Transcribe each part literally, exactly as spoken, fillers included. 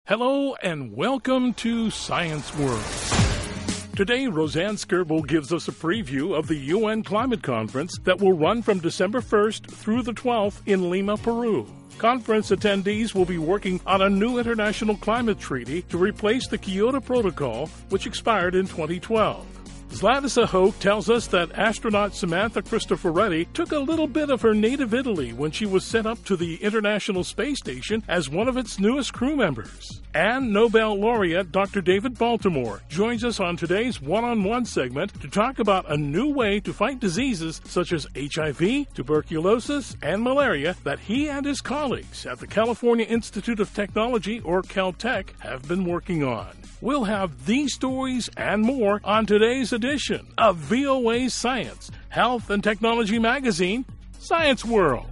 Hello and welcome to Science World. Today, Roseanne Skirbel gives us a preview of the U N Climate Conference that will run from December first through the twelfth in Lima, Peru. Conference attendees will be working on a new international climate treaty to replace the Kyoto Protocol, which expired in twenty twelve. Zlatisa Hoke tells us that astronaut Samantha Cristoforetti took a little bit of her native Italy when she was sent up to the International Space Station as one of its newest crew members. And Nobel laureate Doctor David Baltimore joins us on today's one-on-one segment to talk about a new way to fight diseases such as H I V, tuberculosis, and malaria that he and his colleagues at the California Institute of Technology, or Caltech, have been working on. We'll have these stories and more on today's edition of V O A's Science, Health and Technology magazine, Science World.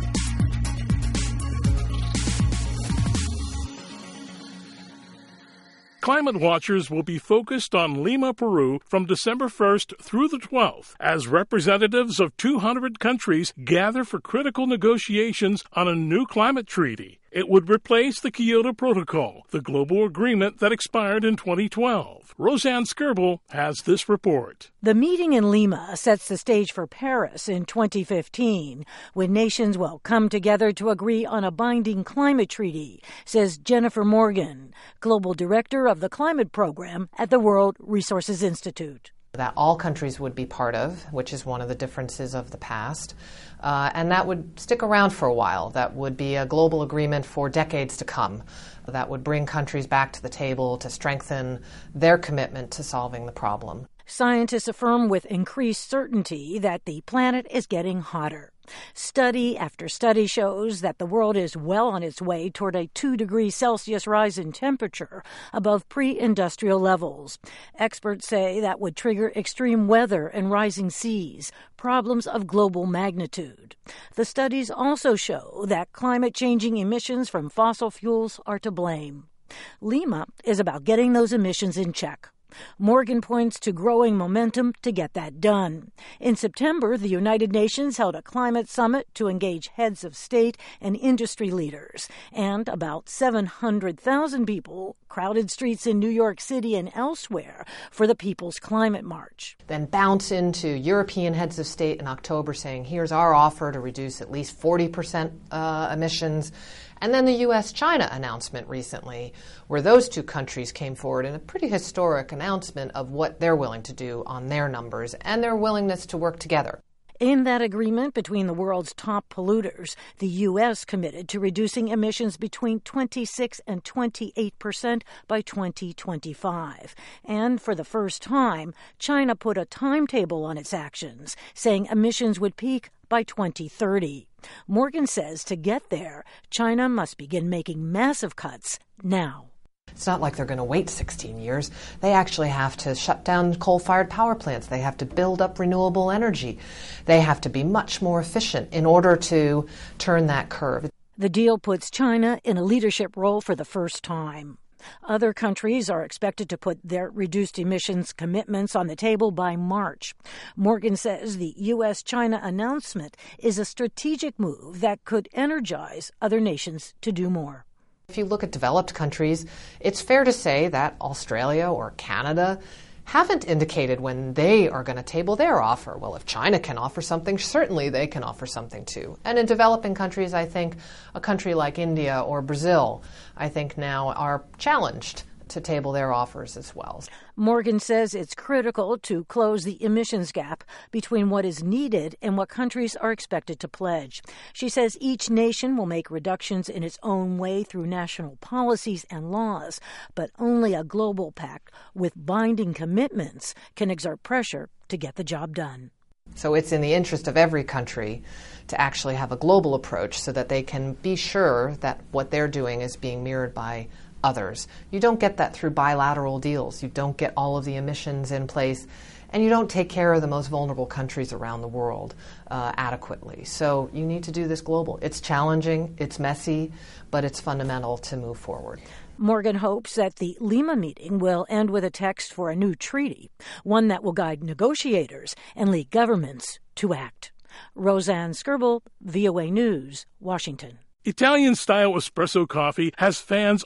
Climate watchers will be focused on Lima, Peru from December first through the twelfth as representatives of two hundred countries gather for critical negotiations on a new climate treaty. It would replace the Kyoto Protocol, the global agreement that expired in twenty twelve. Roseanne Skirbel has this report. The meeting in Lima sets the stage for Paris in twenty fifteen, when nations will come together to agree on a binding climate treaty, says Jennifer Morgan, Global Director of the Climate Program at the World Resources Institute. That all countries would be part of, which is one of the differences of the past. Uh, and that would stick around for a while. That would be a global agreement for decades to come. That would bring countries back to the table to strengthen their commitment to solving the problem. Scientists affirm with increased certainty that the planet is getting hotter. Study after study shows that the world is well on its way toward a two degrees Celsius rise in temperature above pre-industrial levels. Experts say that would trigger extreme weather and rising seas, problems of global magnitude. The studies also show that climate-changing emissions from fossil fuels are to blame. Lima is about getting those emissions in check. Morgan points to growing momentum to get that done. In September, the United Nations held a climate summit to engage heads of state and industry leaders, and about seven hundred thousand people crowded streets in New York City and elsewhere for the People's Climate March. Then bounce into European heads of state in October saying, here's our offer to reduce at least forty percent uh, emissions. And then the U S China announcement recently, where those two countries came forward in a pretty historic announcement of what they're willing to do on their numbers and their willingness to work together. In that agreement between the world's top polluters, the U S committed to reducing emissions between twenty-six and twenty-eight percent by twenty twenty-five. And for the first time, China put a timetable on its actions, saying emissions would peak by twenty thirty. Morgan says to get there, China must begin making massive cuts now. It's not like they're going to wait sixteen years. They actually have to shut down coal-fired power plants. They have to build up renewable energy. They have to be much more efficient in order to turn that curve. The deal puts China in a leadership role for the first time. Other countries are expected to put their reduced emissions commitments on the table by March. Morgan says the U S China announcement is a strategic move that could energize other nations to do more. If you look at developed countries, it's fair to say that Australia or Canada haven't indicated when they are going to table their offer. Well, if China can offer something, certainly they can offer something too. And in developing countries, I think a country like India or Brazil, I think now are challenged to table their offers as well. Morgan says it's critical to close the emissions gap between what is needed and what countries are expected to pledge. She says each nation will make reductions in its own way through national policies and laws, but only a global pact with binding commitments can exert pressure to get the job done. So it's in the interest of every country to actually have a global approach so that they can be sure that what they're doing is being mirrored by others. You don't get that through bilateral deals. You don't get all of the emissions in place, and you don't take care of the most vulnerable countries around the world uh, adequately. So you need to do this global. It's challenging, it's messy, but it's fundamental to move forward. Morgan hopes that the Lima meeting will end with a text for a new treaty, one that will guide negotiators and lead governments to act. Roseanne Skirbel, V O A News, Washington. Italian-style espresso coffee has fans all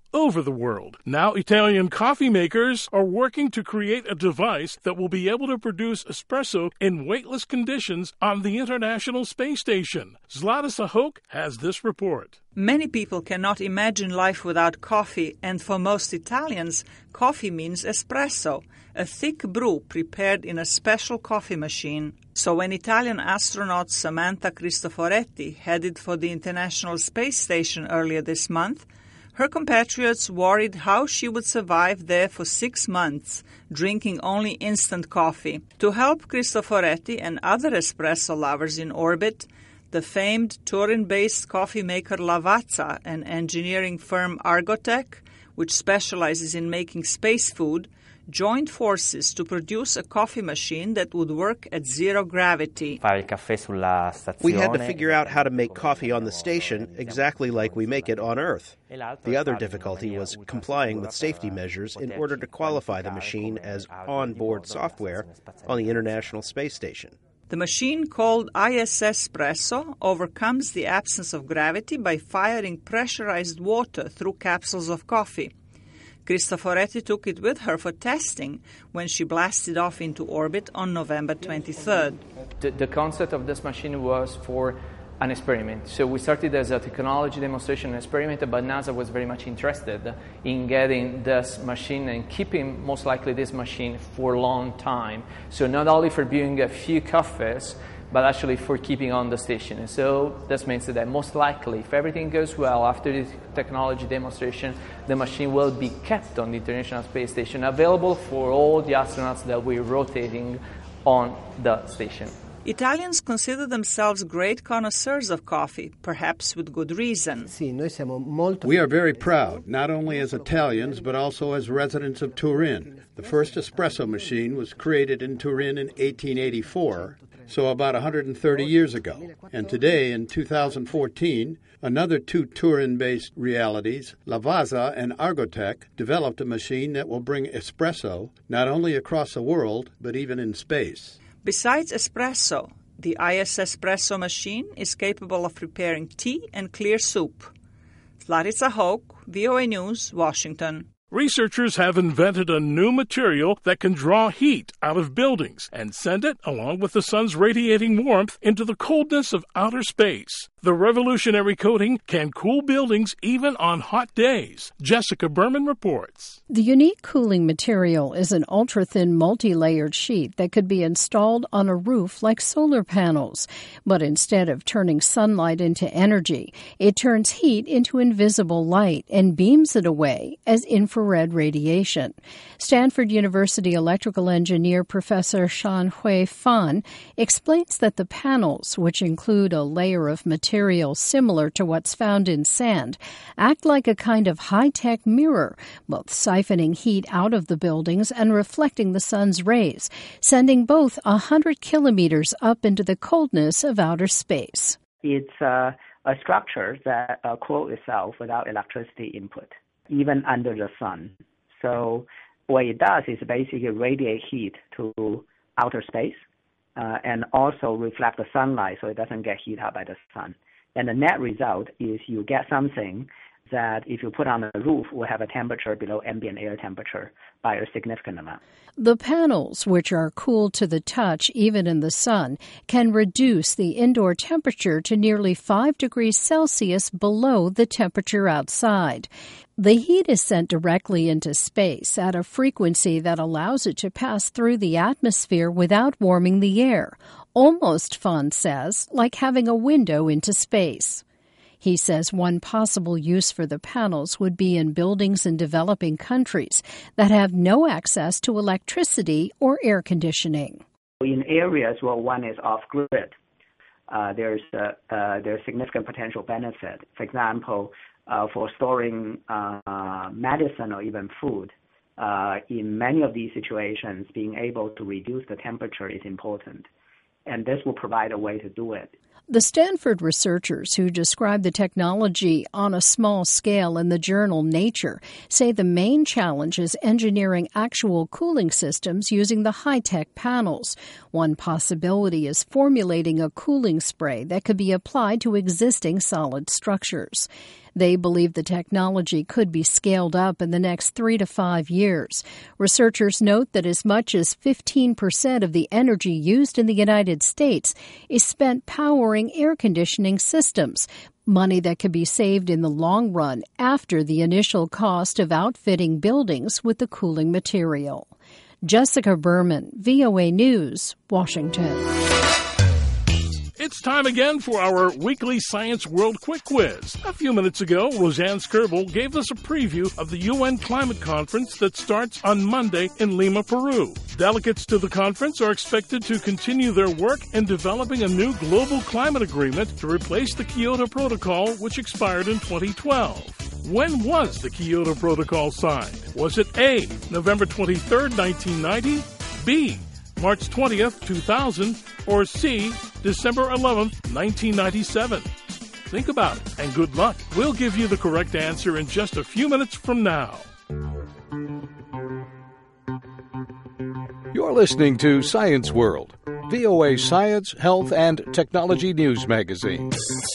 over the world. Now Italian coffee makers are working to create a device that will be able to produce espresso in weightless conditions on the International Space Station. Zlata Sahok has this report. Many people cannot imagine life without coffee, and for most Italians, coffee means espresso, a thick brew prepared in a special coffee machine. So when Italian astronaut Samantha Cristoforetti headed for the International Space Station earlier this month, her compatriots worried how she would survive there for six months, drinking only instant coffee. To help Cristoforetti and other espresso lovers in orbit, the famed Turin-based coffee maker Lavazza and engineering firm Argotec, which specializes in making space food, joined forces to produce a coffee machine that would work at zero gravity. We had to figure out how to make coffee on the station exactly like we make it on Earth. The other difficulty was complying with safety measures in order to qualify the machine as on-board software on the International Space Station. The machine, called I S S Espresso, overcomes the absence of gravity by firing pressurized water through capsules of coffee. Cristoforetti took it with her for testing when she blasted off into orbit on November twenty-third. The, the concept of this machine was for an experiment. So we started as a technology demonstration experiment, but NASA was very much interested in getting this machine and keeping, most likely, this machine for a long time. So not only for brewing a few coffees, but actually for keeping on the station. And so this means that most likely, if everything goes well after this technology demonstration, the machine will be kept on the International Space Station, available for all the astronauts that we're rotating on the station. Italians consider themselves great connoisseurs of coffee, perhaps with good reason. We are very proud, not only as Italians, but also as residents of Turin. The first espresso machine was created in Turin in eighteen eighty-four, so about one hundred thirty years ago. And today, in two thousand fourteen, another two Turin-based realities, Lavazza and Argotec, developed a machine that will bring espresso not only across the world, but even in space. Besides espresso, the I S S Espresso machine is capable of preparing tea and clear soup. Zlata Sahok, V O A News, Washington. Researchers have invented a new material that can draw heat out of buildings and send it, along with the sun's radiating warmth, into the coldness of outer space. The revolutionary coating can cool buildings even on hot days. Jessica Berman reports. The unique cooling material is an ultra-thin multi-layered sheet that could be installed on a roof like solar panels. But instead of turning sunlight into energy, it turns heat into invisible light and beams it away as infrared radiation. Stanford University electrical engineer Professor Shan-Hui Fan explains that the panels, which include a layer of material similar to what's found in sand, act like a kind of high-tech mirror, both siphoning heat out of the buildings and reflecting the sun's rays, sending both one hundred kilometers up into the coldness of outer space. It's uh, a structure that uh, cools itself without electricity input, even under the sun. So what it does is basically radiate heat to outer space uh, and also reflect the sunlight so it doesn't get heated up by the sun. And the net result is you get something that if you put on the roof will have a temperature below ambient air temperature by a significant amount. The panels, which are cool to the touch even in the sun, can reduce the indoor temperature to nearly five degrees Celsius below the temperature outside. The heat is sent directly into space at a frequency that allows it to pass through the atmosphere without warming the air, almost, Fan says, like having a window into space. He says one possible use for the panels would be in buildings in developing countries that have no access to electricity or air conditioning. In areas where one is off-grid, uh, there's a, uh, there's significant potential benefit. For example, uh, for storing uh, medicine or even food, uh, in many of these situations, being able to reduce the temperature is important. And this will provide a way to do it. The Stanford researchers who describe the technology on a small scale in the journal Nature say the main challenge is engineering actual cooling systems using the high-tech panels. One possibility is formulating a cooling spray that could be applied to existing solid structures. They believe the technology could be scaled up in the next three to five years. Researchers note that as much as fifteen percent of the energy used in the United States is spent powering air conditioning systems, money that could be saved in the long run after the initial cost of outfitting buildings with the cooling material. Jessica Berman, V O A News, Washington. It's time again for our weekly Science World Quick Quiz. A few minutes ago, Roseanne Skirbel gave us a preview of the U N Climate Conference that starts on Monday in Lima, Peru. Delegates to the conference are expected to continue their work in developing a new global climate agreement to replace the Kyoto Protocol, which expired in twenty twelve. When was the Kyoto Protocol signed? Was it A, November twenty-third, nineteen ninety, B, March twentieth, two thousand, or C, December eleventh, nineteen ninety-seven? Think about it, and good luck. We'll give you the correct answer in just a few minutes from now. You're listening to Science World, V O A Science, Health, and Technology News Magazine.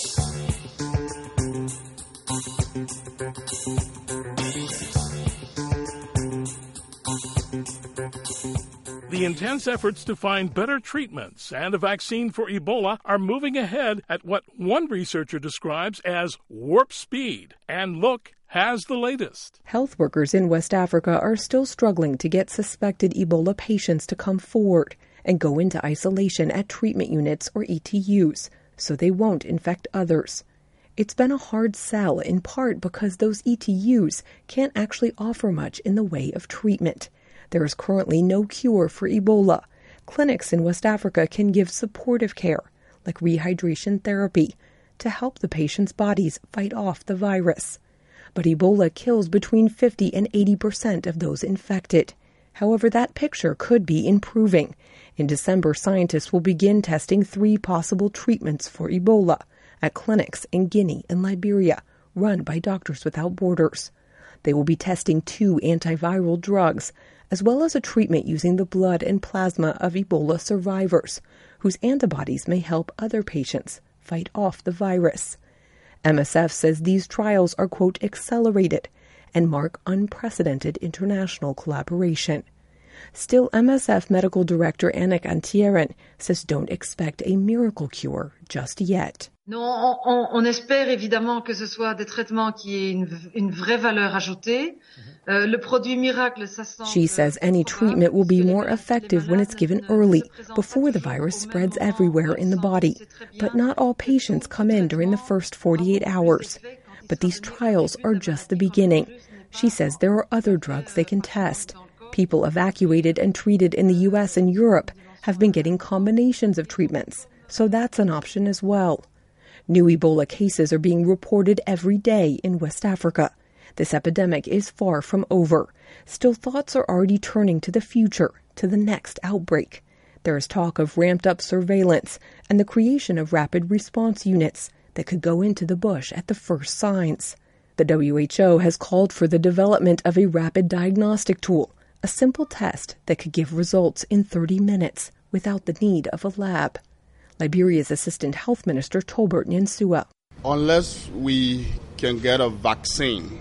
The intense efforts to find better treatments and a vaccine for Ebola are moving ahead at what one researcher describes as warp speed. And look has the latest. Health workers in West Africa are still struggling to get suspected Ebola patients to come forward and go into isolation at treatment units or E T Us so they won't infect others. It's been a hard sell in part because those E T Us can't actually offer much in the way of treatment. There is currently no cure for Ebola. Clinics in West Africa can give supportive care, like rehydration therapy, to help the patient's bodies fight off the virus. But Ebola kills between fifty and eighty percent of those infected. However, that picture could be improving. In December, scientists will begin testing three possible treatments for Ebola at clinics in Guinea and Liberia, run by Doctors Without Borders. They will be testing two antiviral drugs, as well as a treatment using the blood and plasma of Ebola survivors, whose antibodies may help other patients fight off the virus. M S F says these trials are, quote, accelerated and mark unprecedented international collaboration. Still, M S F Medical Director Annick Antieren says don't expect a miracle cure just yet. Non, on, on espère évidemment que ce soit des traitements qui aient une, une vraie valeur ajoutée. Euh, le produit miracle, ça semble. She says any treatment will be more effective when it's given early, before the virus spreads everywhere in the body. But not all patients come in during the first forty-eight hours. But these trials are just the beginning. She says there are other drugs they can test. People evacuated and treated in the U S and Europe have been getting combinations of treatments, so that's an option as well. New Ebola cases are being reported every day in West Africa. This epidemic is far from over. Still, thoughts are already turning to the future, to the next outbreak. There is talk of ramped-up surveillance and the creation of rapid response units that could go into the bush at the first signs. The W H O has called for the development of a rapid diagnostic tool, a simple test that could give results in thirty minutes without the need of a lab. Liberia's Assistant Health Minister Tolbert Nyensua. Unless we can get a vaccine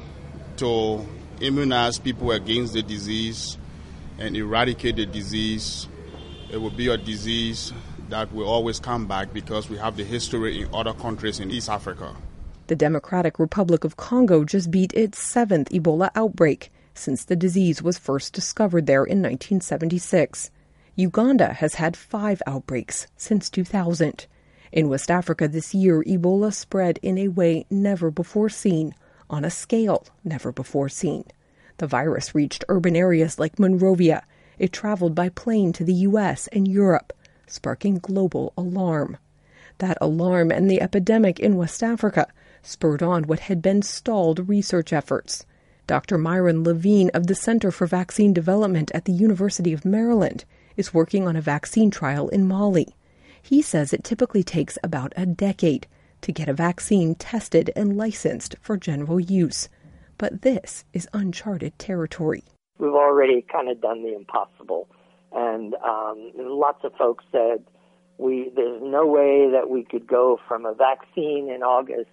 to immunize people against the disease and eradicate the disease, it will be a disease that will always come back because we have the history in other countries in East Africa. The Democratic Republic of Congo just beat its seventh Ebola outbreak since the disease was first discovered there in nineteen seventy-six. Uganda has had five outbreaks since two thousand. In West Africa this year, Ebola spread in a way never before seen, on a scale never before seen. The virus reached urban areas like Monrovia. It traveled by plane to the U S and Europe, sparking global alarm. That alarm and the epidemic in West Africa spurred on what had been stalled research efforts. Doctor Myron Levine of the Center for Vaccine Development at the University of Maryland is working on a vaccine trial in Mali. He says it typically takes about a decade to get a vaccine tested and licensed for general use. But this is uncharted territory. We've already kind of done the impossible. And um, lots of folks said, we there's no way that we could go from a vaccine in August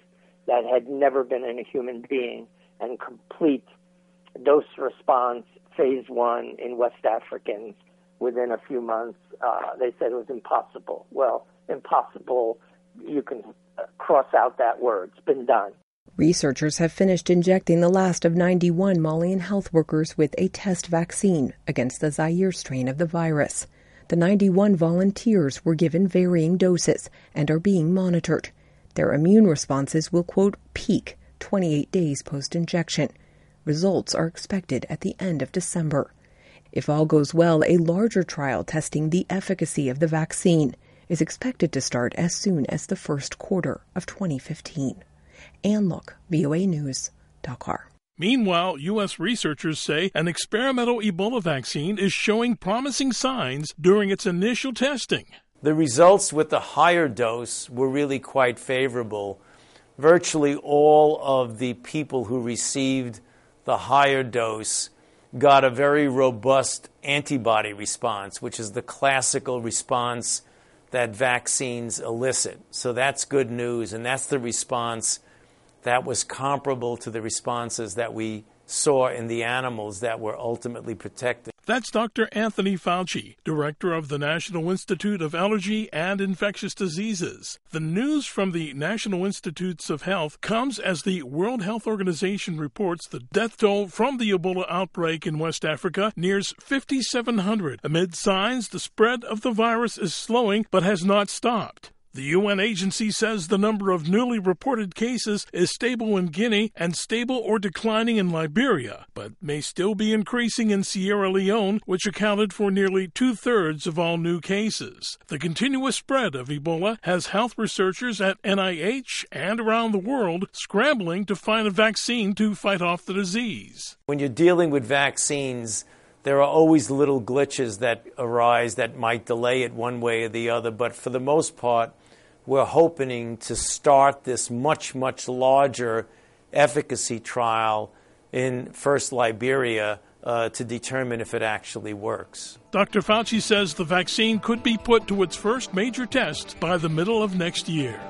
that had never been in a human being and complete dose response phase one in West Africans within a few months. Uh, they said it was impossible. Well, impossible, you can cross out that word. It's been done. Researchers have finished injecting the last of ninety-one Malian health workers with a test vaccine against the Zaire strain of the virus. The ninety-one volunteers were given varying doses and are being monitored. Their immune responses will, quote, peak twenty-eight days post-injection. Results are expected at the end of December. If all goes well, a larger trial testing the efficacy of the vaccine is expected to start as soon as the first quarter of twenty fifteen. Ann Look, V O A News, Dakar. Meanwhile, U S researchers say an experimental Ebola vaccine is showing promising signs during its initial testing. The results with the higher dose were really quite favorable. Virtually all of the people who received the higher dose got a very robust antibody response, which is the classical response that vaccines elicit. So that's good news, and that's the response that was comparable to the responses that we saw in the animals that were ultimately protected. That's Doctor Anthony Fauci, director of the National Institute of Allergy and Infectious Diseases. The news from the National Institutes of Health comes as the World Health Organization reports the death toll from the Ebola outbreak in West Africa nears fifty-seven hundred. Amid signs the spread of the virus is slowing but has not stopped. The U N agency says the number of newly reported cases is stable in Guinea and stable or declining in Liberia, but may still be increasing in Sierra Leone, which accounted for nearly two-thirds of all new cases. The continuous spread of Ebola has health researchers at N I H and around the world scrambling to find a vaccine to fight off the disease. When you're dealing with vaccines, there are always little glitches that arise that might delay it one way or the other, but for the most part, we're hoping to start this much, much larger efficacy trial in first Liberia uh, to determine if it actually works. Doctor Fauci says the vaccine could be put to its first major test by the middle of next year.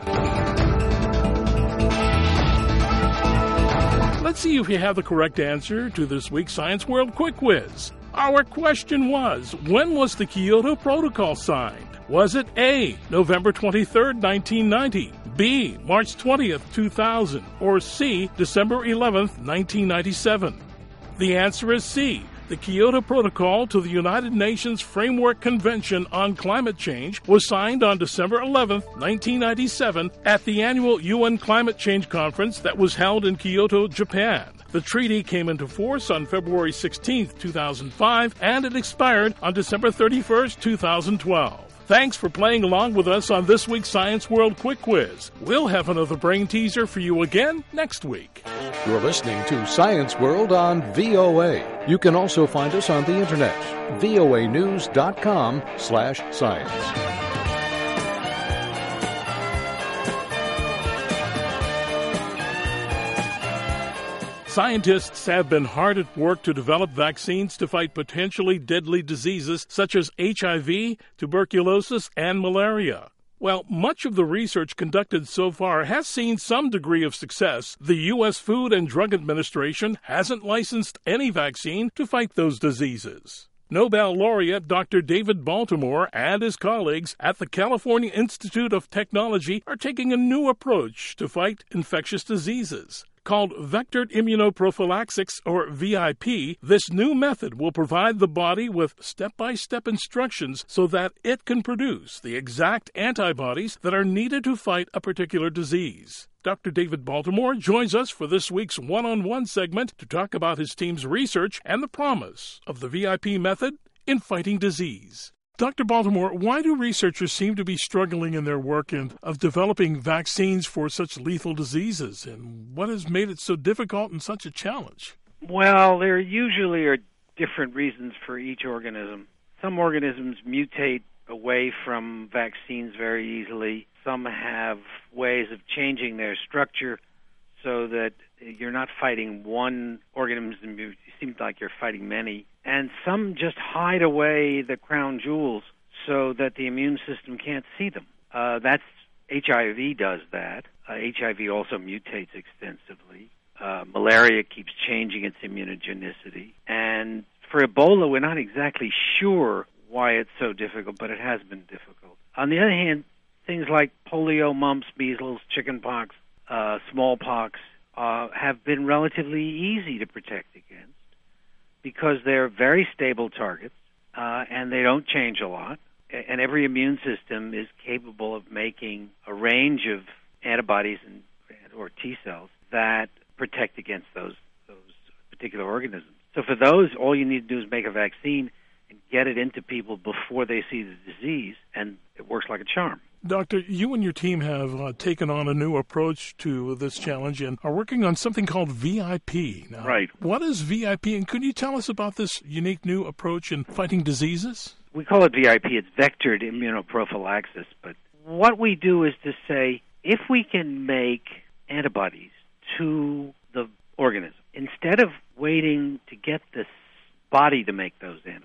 Let's see if you have the correct answer to this week's Science World Quick Quiz. Our question was, when was the Kyoto Protocol signed? Was it A, November twenty-third, nineteen ninety, B, March twentieth, two thousand, or C, December eleventh, nineteen ninety-seven? The answer is C. The Kyoto Protocol to the United Nations Framework Convention on Climate Change was signed on December eleventh, nineteen ninety-seven at the annual U N Climate Change Conference that was held in Kyoto, Japan. The treaty came into force on February sixteenth, two thousand five, and it expired on December thirty-first, two thousand twelve. Thanks for playing along with us on this week's Science World Quick Quiz. We'll have another brain teaser for you again next week. You're listening to Science World on V O A. You can also find us on the internet, voanews.com slash science. Scientists have been hard at work to develop vaccines to fight potentially deadly diseases such as H I V, tuberculosis, and malaria. While much of the research conducted so far has seen some degree of success, the U S Food and Drug Administration hasn't licensed any vaccine to fight those diseases. Nobel laureate Doctor David Baltimore and his colleagues at the California Institute of Technology are taking a new approach to fight infectious diseases. Called vectored immunoprophylaxis, or V I P, this new method will provide the body with step-by-step instructions so that it can produce the exact antibodies that are needed to fight a particular disease. Doctor David Baltimore joins us for this week's one-on-one segment to talk about his team's research and the promise of the V I P method in fighting disease. Doctor Baltimore, why do researchers seem to be struggling in their work in, of developing vaccines for such lethal diseases, and what has made it so difficult and such a challenge? Well, there usually are different reasons for each organism. Some organisms mutate away from vaccines very easily. Some have ways of changing their structure so that you're not fighting one organism, it seems like you're fighting many. And some just hide away the crown jewels so that the immune system can't see them. Uh, that's H I V does that. Uh, H I V also mutates extensively. Uh, malaria keeps changing its immunogenicity. And for Ebola, we're not exactly sure why it's so difficult, but it has been difficult. On the other hand, things like polio, mumps, measles, chickenpox, uh, smallpox uh, have been relatively easy to protect against because they're very stable targets uh, and they don't change a lot. And every immune system is capable of making a range of antibodies and or T cells that protect against those those particular organisms. So for those, all you need to do is make a vaccine and get it into people before they see the disease, and it works like a charm. Doctor, you and your team have uh, taken on a new approach to this challenge and are working on something called V I P. Now, right. What is V I P, and could you tell us about this unique new approach in fighting diseases? We call it V I P. It's vectored immunoprophylaxis. But what we do is to say, if we can make antibodies to the organism, instead of waiting to get the body to make those antibodies,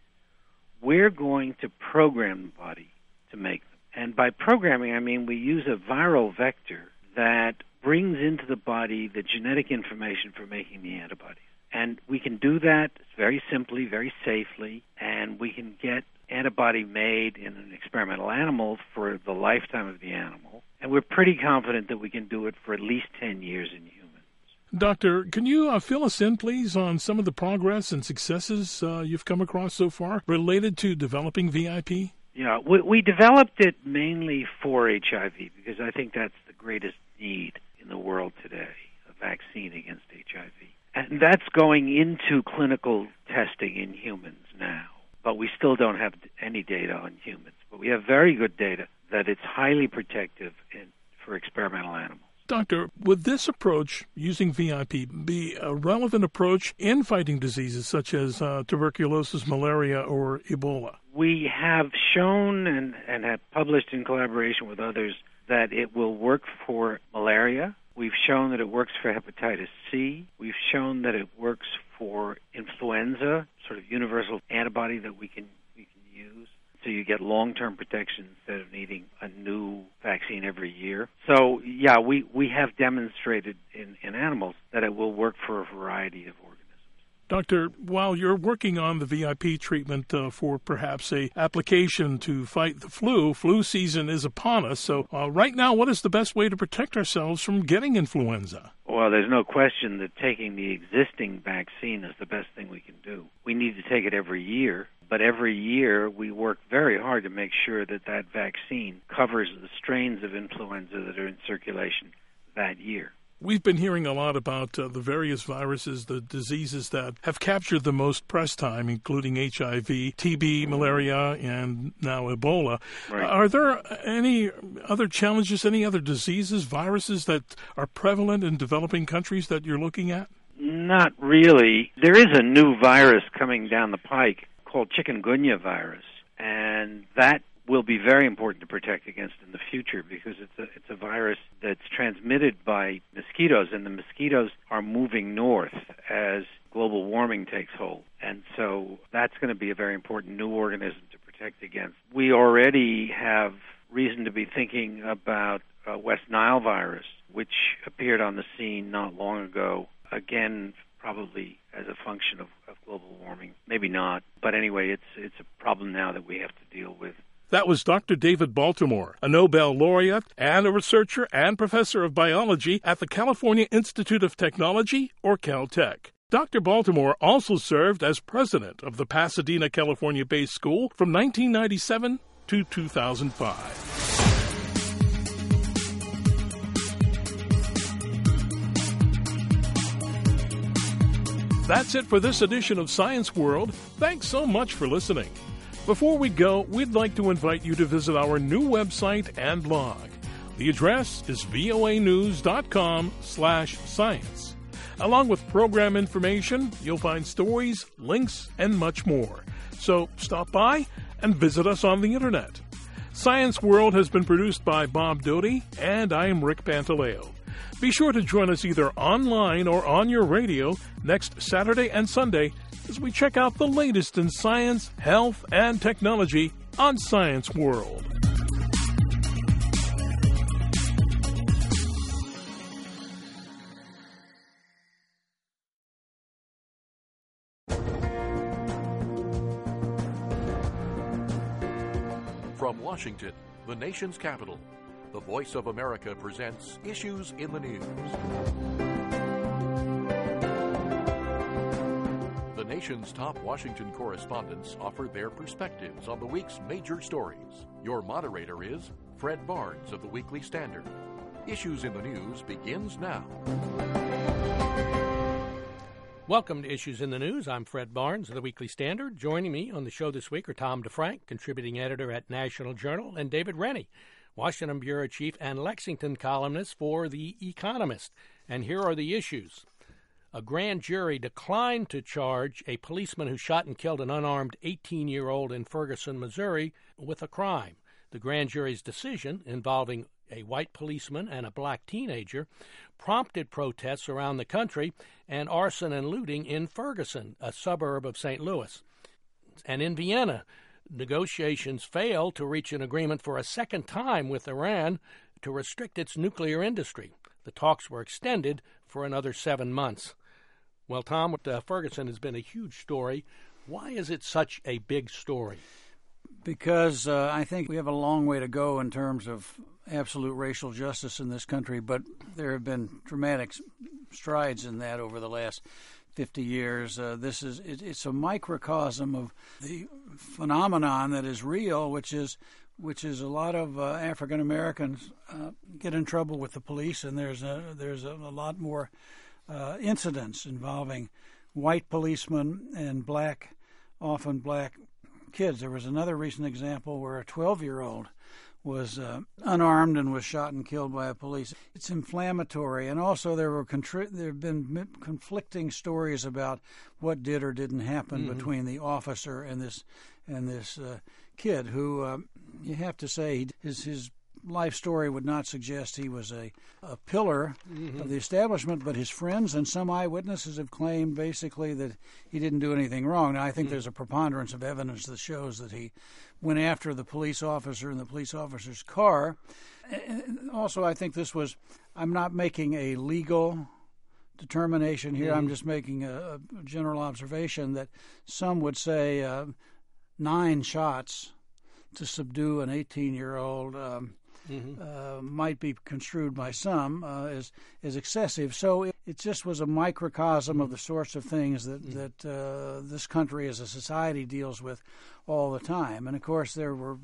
we're going to program the body to make them. And by programming, I mean we use a viral vector that brings into the body the genetic information for making the antibodies. And we can do that very simply, very safely, and we can get antibody made in an experimental animal for the lifetime of the animal. And we're pretty confident that we can do it for at least ten years in humans. Doctor, can you uh, fill us in, please, on some of the progress and successes uh, you've come across so far related to developing V I P? Yeah, we, we developed it mainly for H I V because I think that's the greatest need in the world today, a vaccine against H I V. And that's going into clinical testing in humans now. But we still don't have any data on humans. But we have very good data that it's highly protective in, for experimental animals. Doctor, would this approach, using V I P, be a relevant approach in fighting diseases such as uh, tuberculosis, malaria, or Ebola? We have shown and, and have published in collaboration with others that it will work for malaria. We've shown that it works for hepatitis C. We've shown that it works for influenza, sort of universal antibody that we can we can use. So you get long-term protection instead of needing a new vaccine every year. So, yeah, we, we have demonstrated in, in animals that it will work for a variety of organisms. Doctor, while you're working on the V I P treatment uh, for perhaps a application to fight the flu, flu season is upon us. So uh, right now, what is the best way to protect ourselves from getting influenza? Well, there's no question that taking the existing vaccine is the best thing we can do. We need to take it every year, but every year we work very hard to make sure that that vaccine covers the strains of influenza that are in circulation that year. We've been hearing a lot about uh, the various viruses, the diseases that have captured the most press time, including H I V, T B, malaria, and now Ebola. Right. Uh, are there any other challenges, any other diseases, viruses that are prevalent in developing countries that you're looking at? Not really. There is a new virus coming down the pike called chikungunya virus, and that will be very important to protect against in the future because it's a, it's a virus that's transmitted by mosquitoes, and the mosquitoes are moving north as global warming takes hold. And so that's going to be a very important new organism to protect against. We already have reason to be thinking about uh, West Nile virus, which appeared on the scene not long ago, again, probably as a function of, of global warming. Maybe not, but anyway, it's it's a problem now that we have to deal with. That was Doctor David Baltimore, a Nobel laureate and a researcher and professor of biology at the California Institute of Technology, or Caltech. Doctor Baltimore also served as president of the Pasadena, California-based school from nineteen ninety-seven to two thousand five. That's it for this edition of Science World. Thanks so much for listening. Before we go, we'd like to invite you to visit our new website and blog. The address is voanews.com slash science. Along with program information, you'll find stories, links, and much more. So stop by and visit us on the Internet. Science World has been produced by Bob Doty, and I am Rick Pantaleo. Be sure to join us either online or on your radio next Saturday and Sunday as we check out the latest in science, health, and technology on Science World. From Washington, the nation's capital, the Voice of America presents Issues in the News. The nation's top Washington correspondents offer their perspectives on the week's major stories. Your moderator is Fred Barnes of the Weekly Standard. Issues in the News begins now. Welcome to Issues in the News. I'm Fred Barnes of the Weekly Standard. Joining me on the show this week are Tom DeFrank, contributing editor at National Journal, and David Rennie, Washington bureau chief and Lexington columnist for The Economist. And here are the issues. A grand jury declined to charge a policeman who shot and killed an unarmed eighteen-year-old in Ferguson, Missouri, with a crime. The grand jury's decision, involving a white policeman and a black teenager, prompted protests around the country and arson and looting in Ferguson, a suburb of Saint Louis. And in Vienna, negotiations failed to reach an agreement for a second time with Iran to restrict its nuclear industry. The talks were extended for another seven months. Well, Tom, uh, Ferguson has been a huge story. Why is it such a big story? Because uh, I think we have a long way to go in terms of absolute racial justice in this country, but there have been dramatic strides in that over the last fifty years. Uh, this is it, it's a microcosm of the phenomenon that is real, which is which is a lot of uh, African Americans uh, get in trouble with the police, and there's a there's a, a lot more uh, incidents involving white policemen and black, often black kids. There was another recent example where a twelve-year-old was uh, unarmed and was shot and killed by a police. It's inflammatory, and also there were contri- there have been conflicting stories about what did or didn't happen mm-hmm. between the officer and this and this uh, kid, who uh, you have to say his his life story would not suggest he was a, a pillar mm-hmm. of the establishment, but his friends and some eyewitnesses have claimed basically that he didn't do anything wrong. Now, I think mm-hmm. there's a preponderance of evidence that shows that he went after the police officer in the police officer's car. And also, I think this was, I'm not making a legal determination here, mm-hmm. I'm just making a, a general observation that some would say uh, nine shots to subdue an eighteen-year-old um, Mm-hmm. Uh, might be construed by some uh, as as excessive. So it, it just was a microcosm mm-hmm. of the sorts of things that mm-hmm. that uh, this country as a society deals with all the time. And of course, there were.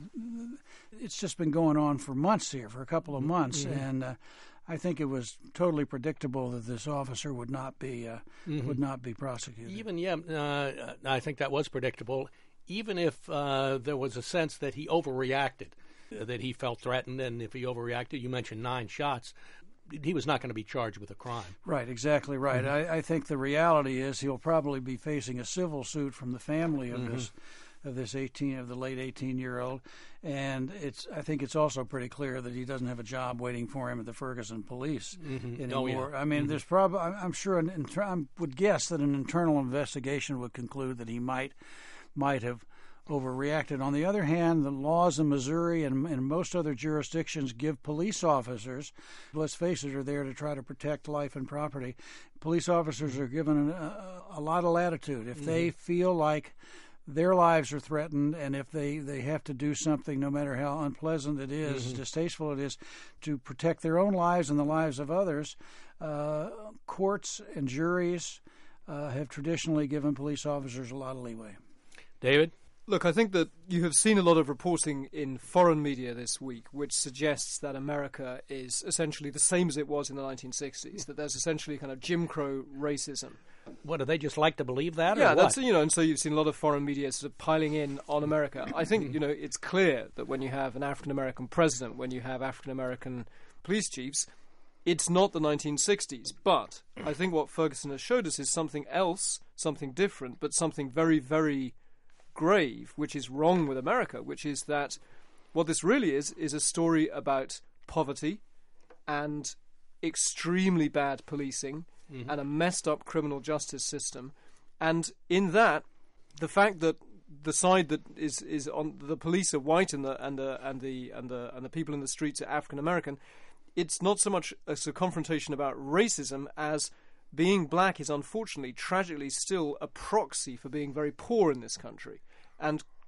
It's just been going on for months here, for a couple of months, mm-hmm. and uh, I think it was totally predictable that this officer would not be uh, mm-hmm. would not be prosecuted. Even yeah, uh, I think that was predictable. Even if uh, there was a sense that he overreacted, that he felt threatened, and if he overreacted, you mentioned nine shots, he was not going to be charged with a crime. Right, exactly right. Mm-hmm. I, I think the reality is he'll probably be facing a civil suit from the family of mm-hmm. this of this eighteen of the late eighteen-year-old, and it's I think it's also pretty clear that he doesn't have a job waiting for him at the Ferguson police mm-hmm. anymore. Oh, yeah. I mean, mm-hmm. there's probably I'm sure an inter- I would guess that an internal investigation would conclude that he might might have overreacted. On the other hand, the laws in Missouri and in most other jurisdictions give police officers, let's face it, are there to try to protect life and property. Police officers are given a, a lot of latitude. If mm-hmm. they feel like their lives are threatened, and if they, they have to do something, no matter how unpleasant it is, mm-hmm. distasteful it is, to protect their own lives and the lives of others, uh, courts and juries uh, have traditionally given police officers a lot of leeway. David? Look, I think that you have seen a lot of reporting in foreign media this week which suggests that America is essentially the same as it was in the nineteen sixties, that there's essentially kind of Jim Crow racism. What, do they just like to believe that? Yeah, or that's, what? you know, and so you've seen a lot of foreign media sort of piling in on America. I think, you know, it's clear that when you have an African-American president, when you have African-American police chiefs, it's not the nineteen sixties. But I think what Ferguson has showed us is something else, something different, but something very, very grave, which is wrong with America, which is that what this really is is a story about poverty and extremely bad policing mm-hmm. and a messed up criminal justice system. And in that, the fact that the side that is, is on the police are white and the and the and the and the and the people in the streets are African American, it's not so much a, a confrontation about racism as being black is unfortunately, tragically, still a proxy for being very poor in this country. And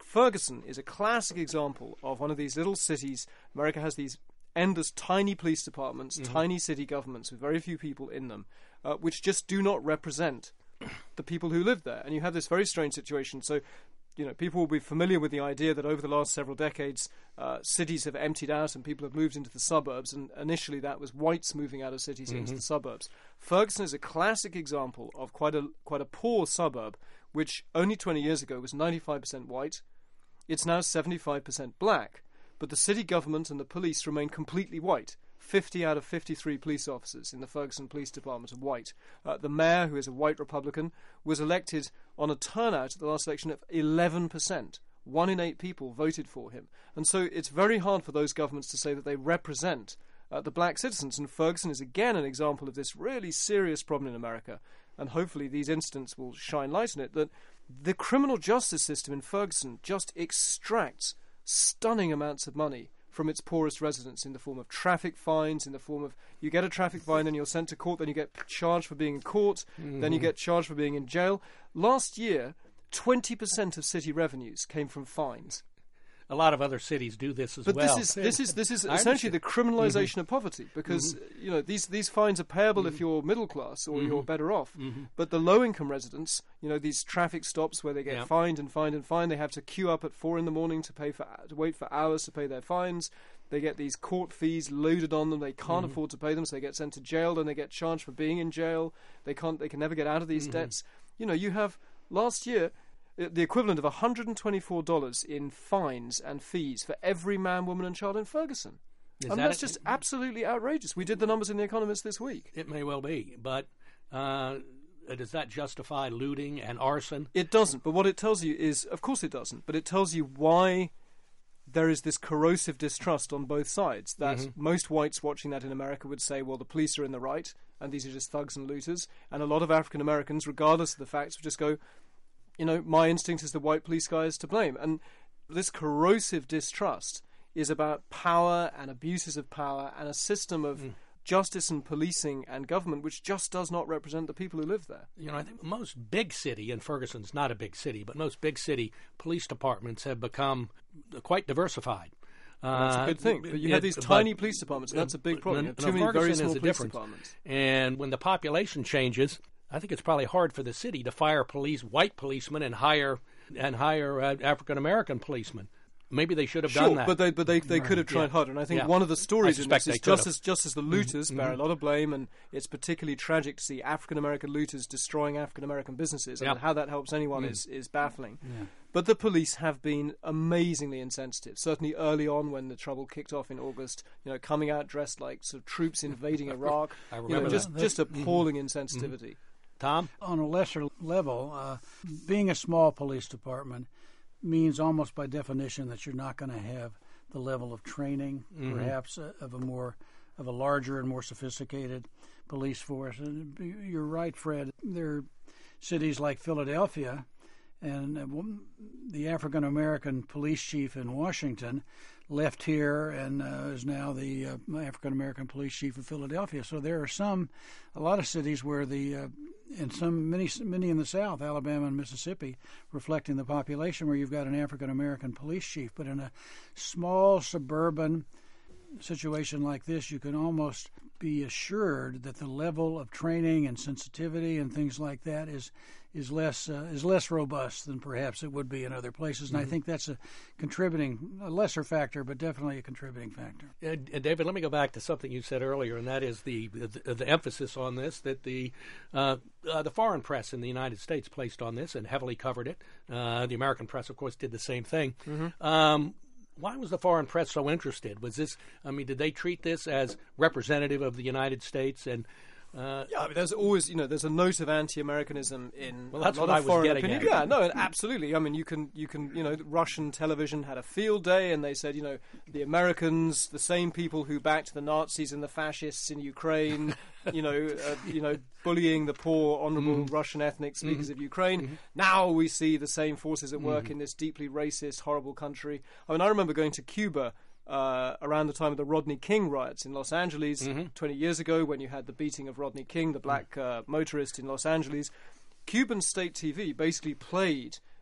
Ferguson is a classic example of one of these little cities. America has these endless tiny police departments, mm-hmm. tiny city governments with very few people in them, uh, which just do not represent the people who live there. And you have this very strange situation. So, you know, people will be familiar with the idea that over the last several decades, uh, cities have emptied out and people have moved into the suburbs. And initially that was whites moving out of cities mm-hmm. into the suburbs. Ferguson is a classic example of quite a quite a poor suburb, which only twenty years ago was ninety-five percent white. It's now seventy-five percent black. But the city government and the police remain completely white. fifty out of fifty-three police officers in the Ferguson Police Department are white. Uh, the mayor, who is a white Republican, was elected on a turnout at the last election of eleven percent. One in eight people voted for him. And so it's very hard for those governments to say that they represent uh, the black citizens. And Ferguson is again an example of this really serious problem in America. And hopefully these incidents will shine light on it, that the criminal justice system in Ferguson just extracts stunning amounts of money from its poorest residents in the form of traffic fines, in the form of you get a traffic fine, then you're sent to court, then you get charged for being in court, mm-hmm. then you get charged for being in jail. Last year, twenty percent of city revenues came from fines. A lot of other cities do this as but well. But this is this is this is essentially the criminalization mm-hmm. of poverty, because mm-hmm. you know these these fines are payable mm-hmm. if you're middle class or mm-hmm. you're better off. Mm-hmm. But the low income residents, you know, these traffic stops where they get yeah. fined and fined and fined, they have to queue up at four in the morning to pay for to wait for hours to pay their fines. They get these court fees loaded on them. They can't mm-hmm. afford to pay them, so they get sent to jail. Then they get charged for being in jail. They can't. They can never get out of these mm-hmm. debts. You know, you have last year the equivalent of one hundred twenty-four dollars in fines and fees for every man, woman and child in Ferguson. Is and that that's just it? Absolutely outrageous. We did the numbers in The Economist this week. It may well be, but uh, does that justify looting and arson? It doesn't, but what it tells you is, of course it doesn't, but it tells you why there is this corrosive distrust on both sides, that mm-hmm. most whites watching that in America would say, well, the police are in the right, and these are just thugs and looters, and a lot of African Americans, regardless of the facts, would just go, you know, my instinct is the white police guy is to blame. And this corrosive distrust is about power and abuses of power and a system of mm. justice and policing and government which just does not represent the people who live there. You know, I think most big city, and Ferguson's not a big city, but most big city police departments have become quite diversified. Uh, that's a good thing. But you it, have these tiny police departments, and that's a big problem. You have too many very small police departments. And when the population changes, I think it's probably hard for the city to fire police, white policemen, and hire and hire uh, African American policemen. Maybe they should have sure, done that. but they but they, they could have tried yeah. harder. And I think yeah. one of the stories in this is just as just as the looters mm-hmm. bear a lot of blame, and it's particularly tragic to see African American looters destroying African American businesses, yeah. and how that helps anyone mm. is is baffling. Yeah. But the police have been amazingly insensitive. Certainly early on, when the trouble kicked off in August, you know, coming out dressed like sort of troops invading Iraq. I remember you know, that. just just appalling mm-hmm. insensitivity. Mm-hmm. Tom? On a lesser level, uh, being a small police department means almost by definition that you're not going to have the level of training, mm-hmm. perhaps, uh, of a more of a larger and more sophisticated police force. And you're right, Fred. There are cities like Philadelphia, and uh, the African American police chief in Washington left here and uh, is now the uh, African American police chief of Philadelphia. So there are some, a lot of cities where the, uh, and some many many in the South, Alabama and Mississippi, reflecting the population, where you've got an African American police chief. But in a small suburban situation like this, you can almost be assured that the level of training and sensitivity and things like that is is less uh, is less robust than perhaps it would be in other places. And mm-hmm. I think that's a contributing, a lesser factor, but definitely a contributing factor. Uh, David, let me go back to something you said earlier, and that is the the, the emphasis on this that the uh, uh, the foreign press in the United States placed on this and heavily covered it. Uh, the American press, of course, did the same thing. Mm-hmm. Um, Why was the foreign press so interested? Was this, I mean, did they treat this as representative of the United States? And uh, yeah, I mean, there's always, you know, there's a note of anti-Americanism in well, that's a lot what of I foreign was getting opinion. at. Yeah, no, absolutely. I mean, you can, you can, you know, Russian television had a field day, and they said, you know, the Americans, the same people who backed the Nazis and the fascists in Ukraine, you know, uh, you know, bullying the poor, honourable mm. Russian ethnic speakers mm. of Ukraine. Mm-hmm. Now we see the same forces at work mm. in this deeply racist, horrible country. I mean, I remember going to Cuba uh, around the time of the Rodney King riots in Los Angeles mm-hmm. twenty years ago, when you had the beating of Rodney King, the black uh, motorist in Los Angeles. Cuban state T V basically played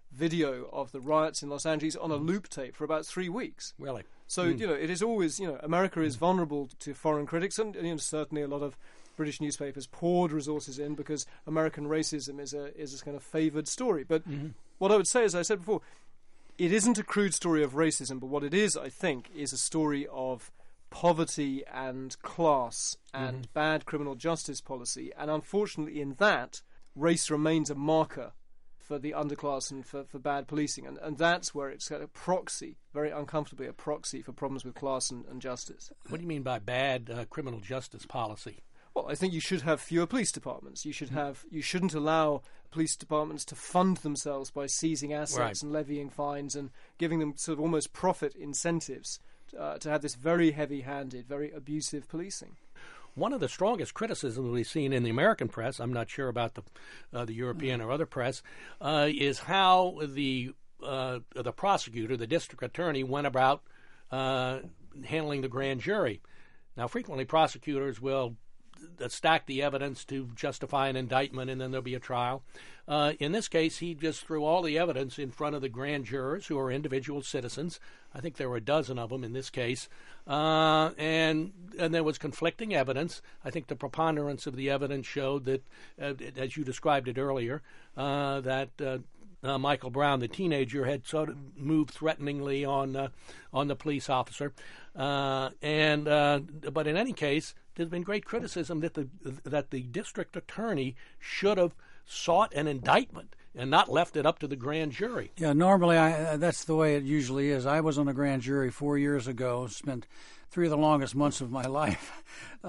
video of the riots in Los Angeles on a loop tape for about three weeks. Really? So, mm. you know, it is always, you know, America is vulnerable to foreign critics, and, you know, certainly a lot of British newspapers poured resources in because American racism is a is a kind of favoured story. But mm-hmm. what I would say, as I said before, it isn't a crude story of racism, but what it is, I think, is a story of poverty and class and mm-hmm. bad criminal justice policy. And unfortunately, in that, race remains a marker for the underclass and for, for bad policing. And, and that's where it's a proxy, very uncomfortably a proxy for problems with class and, and justice. What do you mean by bad uh, criminal justice policy? Well, I think you should have fewer police departments. You should have. You shouldn't allow police departments to fund themselves by seizing assets right. and levying fines and giving them sort of almost profit incentives uh, to have this very heavy-handed, very abusive policing. One of the strongest criticisms we've seen in the American press, I'm not sure about the uh, the European or other press, uh, is how the uh, the prosecutor, the district attorney, went about uh, handling the grand jury. Now, frequently prosecutors will stack the evidence to justify an indictment, and then there'll be a trial. Uh, in this case, he just threw all the evidence in front of the grand jurors, who are individual citizens. I think there were a dozen of them in this case. Uh, and and there was conflicting evidence. I think the preponderance of the evidence showed that, uh, as you described it earlier, uh, that uh, uh, Michael Brown, the teenager, had sort of moved threateningly on uh, on the police officer. Uh, and uh, but in any case, there's been great criticism that the that the district attorney should have sought an indictment and not left it up to the grand jury. Yeah, normally I, that's the way it usually is. I was on a grand jury four years ago, spent three of the longest months of my life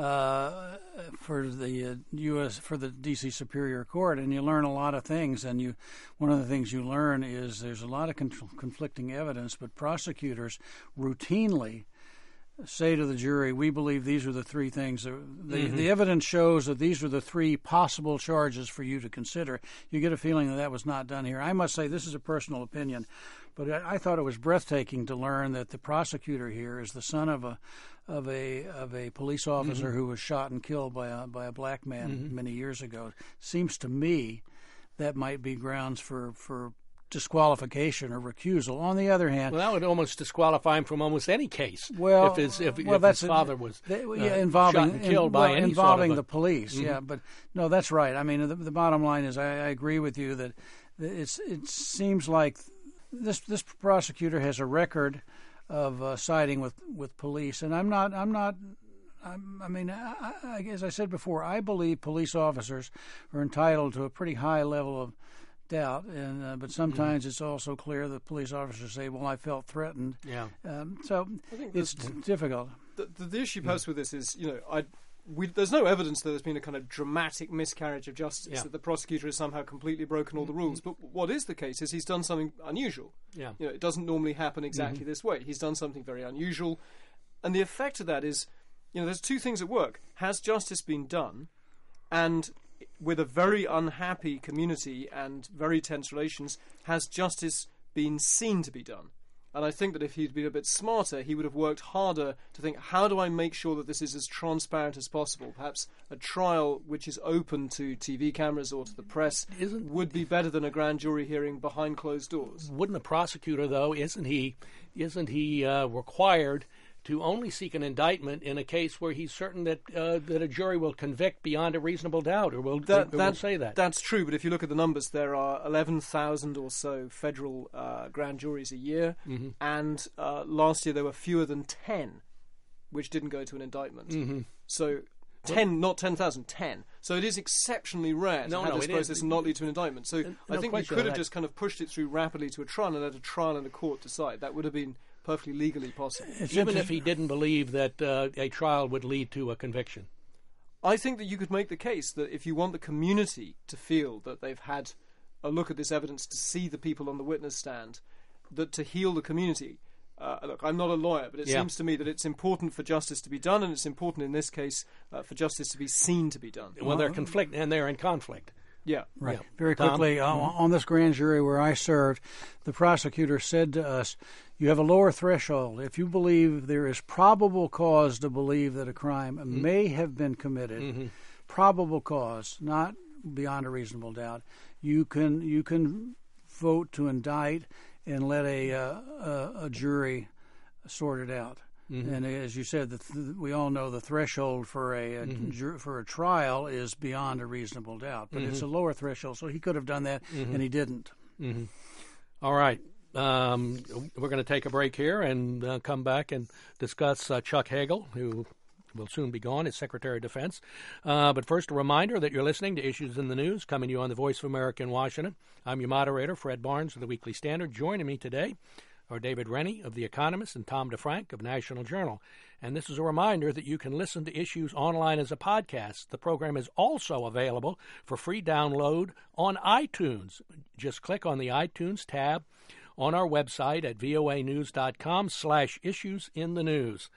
uh, for the uh, U S for the D C Superior Court, and you learn a lot of things. And you, one of the things you learn is there's a lot of con- conflicting evidence, but prosecutors routinely say to the jury, we believe these are the three things. The, mm-hmm. the evidence shows that these are the three possible charges for you to consider. You get a feeling that that was not done here. I must say, this is a personal opinion, but I, I thought it was breathtaking to learn that the prosecutor here is the son of a of a of a police officer mm-hmm. who was shot and killed by a by a black man mm-hmm. many years ago. Seems to me that might be grounds for for. disqualification or recusal. On the other hand, well, that would almost disqualify him from almost any case. Well, if his if, well, if that's his father was they, uh, yeah, involving shot and killed in, by well, any involving sort of a, the police. Mm-hmm. Yeah, but no, that's right. I mean, the, the bottom line is, I, I agree with you that it's it seems like this this prosecutor has a record of uh, siding with, with police, and I'm not I'm not. I mean, I, I, as I said before, I believe police officers are entitled to a pretty high level of doubt, and uh, but sometimes mm-hmm. it's also clear that police officers say, "Well, I felt threatened." Yeah. Um, so it's d- difficult. The, the, the issue posed with this is, you know, I, we, there's no evidence that there's been a kind of dramatic miscarriage of justice, yeah. that the prosecutor has somehow completely broken all the rules. But what is the case is he's done something unusual. Yeah. You know, it doesn't normally happen exactly mm-hmm. this way. He's done something very unusual, and the effect of that is, you know, there's two things at work. Has justice been done? And with a very unhappy community and very tense relations, has justice been seen to be done? And I think that if he'd been a bit smarter, he would have worked harder to think, how do I make sure that this is as transparent as possible? Perhaps a trial which is open to T V cameras or to the press isn't, would be better than a grand jury hearing behind closed doors. Wouldn't the prosecutor, though, isn't he, isn't he uh, required to only seek an indictment in a case where he's certain that uh, that a jury will convict beyond a reasonable doubt, or will, that, or that, will say that? That's true, but if you look at the numbers, there are eleven thousand or so federal uh, grand juries a year, mm-hmm. and uh, last year there were fewer than ten which didn't go to an indictment. Mm-hmm. So ten, not ten thousand, ten. So it is exceptionally rare to no, have no, this process is. and not lead to an indictment. So no I think you could have that. just kind of pushed it through rapidly to a trial and let a trial and a court decide. That would have been perfectly legally possible. It's Even if he didn't believe that uh, a trial would lead to a conviction. I think that you could make the case that if you want the community to feel that they've had a look at this evidence, to see the people on the witness stand, that to heal the community. Uh, look, I'm not a lawyer, but it yeah. seems to me that it's important for justice to be done, and it's important in this case uh, for justice to be seen to be done. Well, they're conflict, and they're in conflict. Yeah, right. Yeah. Very Tom? quickly, uh, Mm-hmm. on this grand jury where I served, the prosecutor said to us, you have a lower threshold. If you believe there is probable cause to believe that a crime mm-hmm. may have been committed, mm-hmm. probable cause, not beyond a reasonable doubt, you can you can vote to indict and let a uh, a, a jury sort it out. Mm-hmm. And as you said, the th- we all know the threshold for a, a mm-hmm. ju- for a trial is beyond a reasonable doubt, but mm-hmm. it's a lower threshold. So he could have done that, mm-hmm. and he didn't. Mm-hmm. All right. Um, we're going to take a break here and uh, come back and discuss uh, Chuck Hagel, who will soon be gone as Secretary of Defense. Uh, but first, a reminder that you're listening to Issues in the News, coming to you on the Voice of America in Washington. I'm your moderator, Fred Barnes of the Weekly Standard. Joining me today are David Rennie of The Economist and Tom DeFrank of National Journal. And this is a reminder that you can listen to Issues online as a podcast. The program is also available for free download on iTunes. Just click on the iTunes tab on our website at voanews.com slash issues in the news.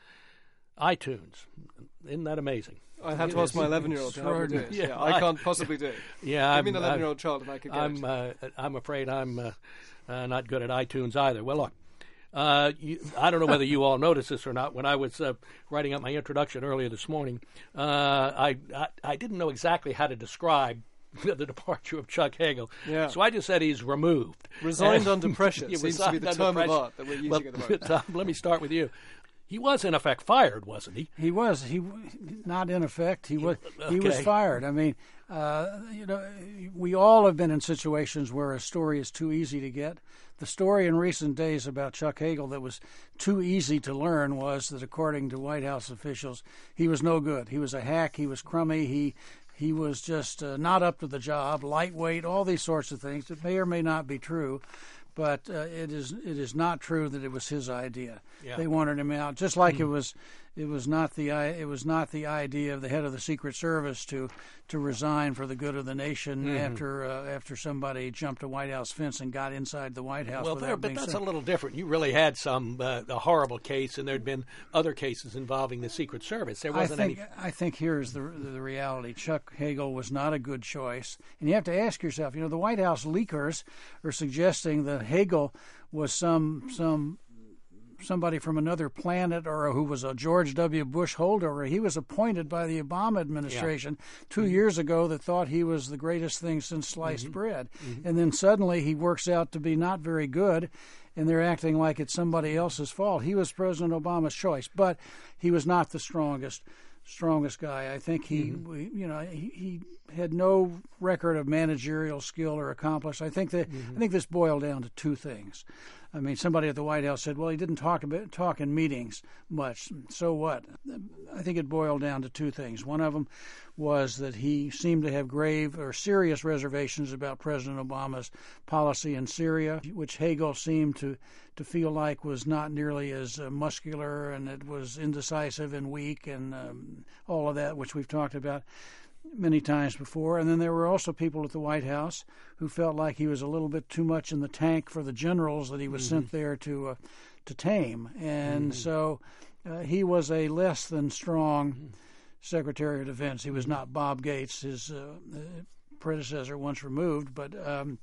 iTunes. Isn't that amazing? I have to ask my eleven-year-old to help me do it. Yeah, yeah, I can't possibly do it. Yeah, I I'm, mean, eleven-year-old child, if I could get I'm, uh, I'm afraid I'm uh, uh, not good at iTunes either. Well, look, uh, you, I don't know whether you all noticed this or not. When I was uh, writing up my introduction earlier this morning, uh, I, I I didn't know exactly how to describe the departure of Chuck Hagel. Yeah. So I just said he's removed. Resigned under pressure seems to be the term pressure. of art that we're using well, at the moment. Tom, let me start with you. He was, in effect, fired, wasn't he? He was. He not in effect. He was. Okay. He was fired. I mean, uh, you know, we all have been in situations where a story is too easy to get. The story in recent days about Chuck Hagel that was too easy to learn was that, according to White House officials, he was no good. He was a hack. He was crummy. He he was just uh, not up to the job. Lightweight. All these sorts of things. It may or may not be true. But uh, it is it is not true that it was his idea. Yeah. They wanted him out, just like mm-hmm. it was it was not the it was not the idea of the head of the Secret Service to to resign for the good of the nation mm-hmm. after uh, after somebody jumped a White House fence and got inside the White House. Well, without there, but being that's sent. a little different. You really had some uh, a horrible case, and there'd been other cases involving the Secret Service. There wasn't I think, any. I think here's the the reality. Chuck Hagel was not a good choice, and you have to ask yourself. You know, the White House leakers are suggesting that Hagel was some some. somebody from another planet, or who was a George W. Bush holdover. He was appointed by the Obama administration yeah. two mm-hmm. years ago that thought he was the greatest thing since sliced mm-hmm. bread. Mm-hmm. And then suddenly he works out to be not very good, and they're acting like it's somebody else's fault. He was President Obama's choice, but he was not the strongest strongest guy. I think he, mm-hmm. you know, he, he had no record of managerial skill or accomplishment. I think that mm-hmm. I think this boiled down to two things. I mean, somebody at the White House said, well, he didn't talk about talk in meetings much. So what? I think it boiled down to two things. One of them was that he seemed to have grave or serious reservations about President Obama's policy in Syria, which Hagel seemed to, to feel like was not nearly as uh, muscular, and it was indecisive and weak, and um, all of that, which we've talked about many times before. And then there were also people at the White House who felt like he was a little bit too much in the tank for the generals that he was mm-hmm. sent there to uh, to tame. And mm-hmm. so uh, he was a less than strong mm-hmm. Secretary of Defense. He was not Bob Gates, his uh, predecessor once removed, but um,